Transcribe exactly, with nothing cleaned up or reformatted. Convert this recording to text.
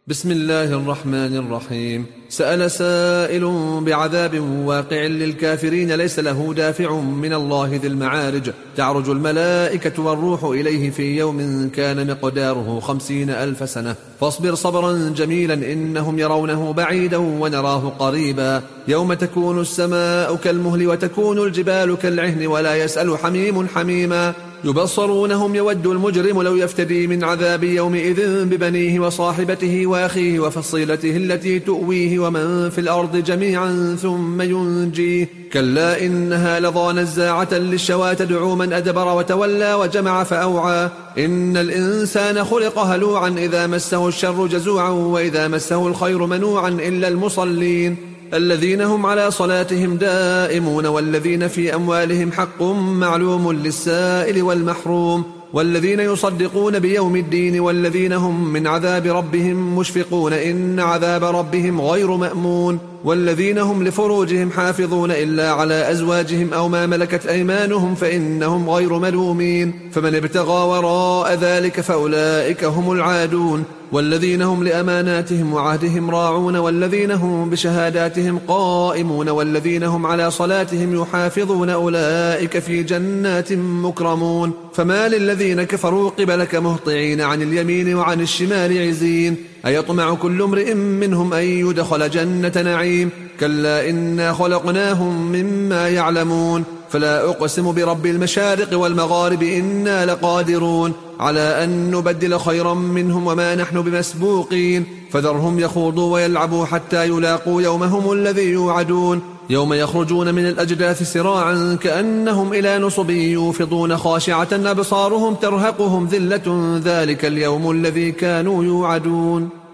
بسم الله الرحمن الرحيم. سأل سائل بعذاب واقع للكافرين ليس له دافع من الله ذي المعارج. تعرج الملائكة والروح إليه في يوم كان مقداره خمسين ألف سنة فاصبر صبرا جميلا إنهم يرونه بعيدا ونراه قريبا. يوم تكون السماء كالمهل وتكون الجبال كالعهن ولا يسأل حميم حميما. يبصرونهم يود المجرم لو يفتدي من عذاب يومئذ ببنيه وصاحبته وأخيه وفصيلته التي تؤويه ومن في الأرض جميعا ثم ينجيه. كلا إنها لظى نزاعة للشوى تدعو من أدبر وتولى وجمع فأوعى. إن الإنسان خلق هلوعا إذا مسه الشر جزوعا وإذا مسه الخير منوعا إلا المصلين الذين هم على صلاتهم دائمون والذين في أموالهم حق معلوم للسائل والمحروم والذين يصدقون بيوم الدين والذين هم من عذاب ربهم مشفقون إن عذاب ربهم غير مأمون والذين هم لفروجهم حافظون إلا على أزواجهم أو ما ملكت أيمانهم فإنهم غير ملومين فمن ابتغى وراء ذلك فأولئك هم العادون والذين هم لأماناتهم وعهدهم راعون والذين هم بشهاداتهم قائمون والذين هم على صلاتهم يحافظون أولئك في جنات مكرمون. فما للذين كفروا قبلك مهطعين عن اليمين وعن الشمال عزين. أيطمع كل امرئ منهم أن يدخل جنة نعيم كلا إنا خلقناهم مما يعلمون. فلا أقسم برب المشارق والمغارب إنا لقادرون على أن نبدل خيرا منهم وما نحن بمسبوقين. فذرهم يخوضوا ويلعبوا حتى يلاقوا يومهم الذي يوعدون يوم يخرجون من الأجداث سراعا كأنهم إلى نصب يوفضون خاشعة أبصارهم ترهقهم ذلة ذلك اليوم الذي كانوا يوعدون.